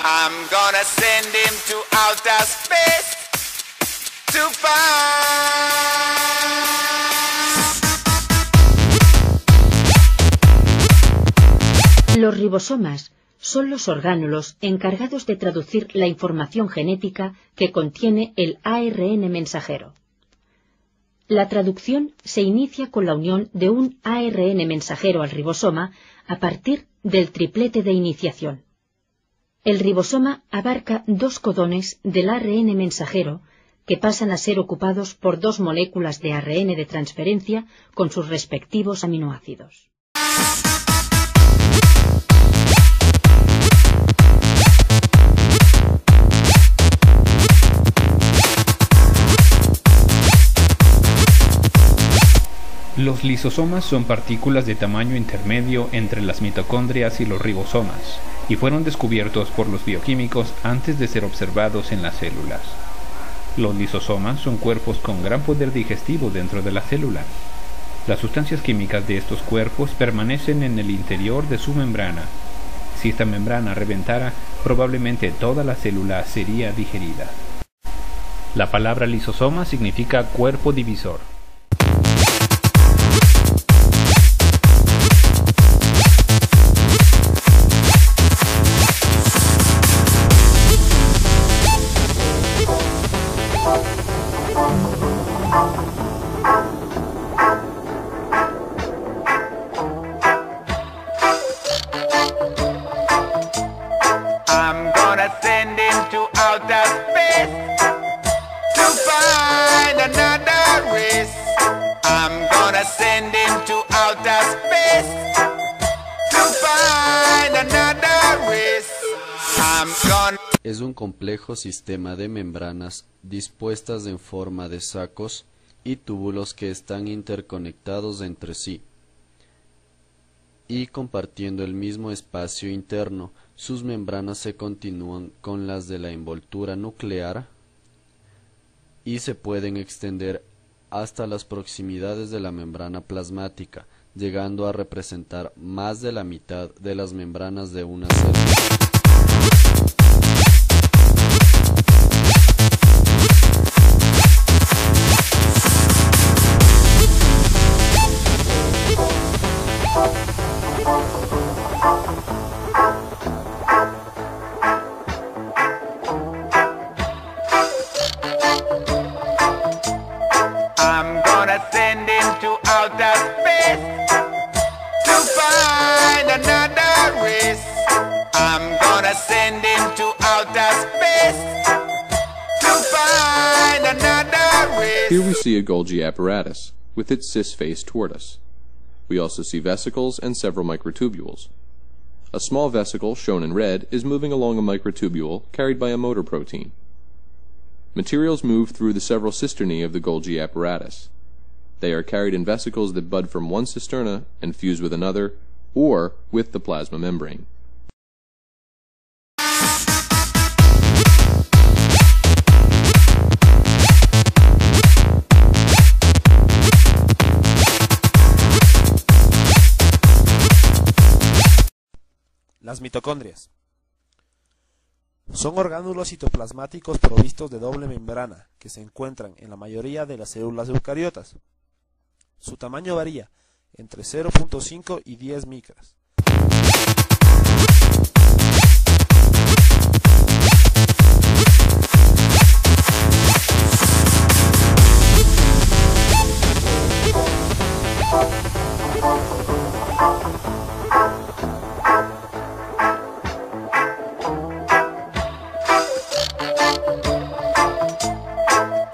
I'm gonna send him to outer space to find. Los ribosomas son los orgánulos encargados de traducir la información genética que contiene el ARN mensajero. La traducción se inicia con la unión de un ARN mensajero al ribosoma a partir del triplete de iniciación. El ribosoma abarca 2 codones del ARN mensajero que pasan a ser ocupados por 2 moléculas de ARN de transferencia con sus respectivos aminoácidos. Los lisosomas son partículas de tamaño intermedio entre las mitocondrias y los ribosomas, y fueron descubiertos por los bioquímicos antes de ser observados en las células. Los lisosomas son cuerpos con gran poder digestivo dentro de la célula. Las sustancias químicas de estos cuerpos permanecen en el interior de su membrana. Si esta membrana reventara, probablemente toda la célula sería digerida. La palabra lisosoma significa cuerpo divisor. I'm gonna send him to outer space to find another race. I'm gonna send him to outer space to find another race. I'm gonna... Es un complejo sistema de membranas dispuestas en forma de sacos y túbulos que están interconectados entre sí y compartiendo el mismo espacio interno. Sus membranas se continúan con las de la envoltura nuclear y se pueden extender hasta las proximidades de la membrana plasmática, llegando a representar más de la mitad de las membranas de una célula. I'm gonna send him to outer space to find another race. I'm gonna send him to outer space to find another race. Here we see a Golgi apparatus, with its cis face toward us. We also see vesicles and several microtubules. A small vesicle, shown in red, is moving along a microtubule carried by a motor protein. Materials move through the several cisternae of the Golgi apparatus. They are carried in vesicles that bud from one cisterna and fuse with another, or with the plasma membrane. Las mitocondrias son orgánulos citoplasmáticos provistos de doble membrana que se encuentran en la mayoría de las células eucariotas. Su tamaño varía entre 0.5 y 10 micras.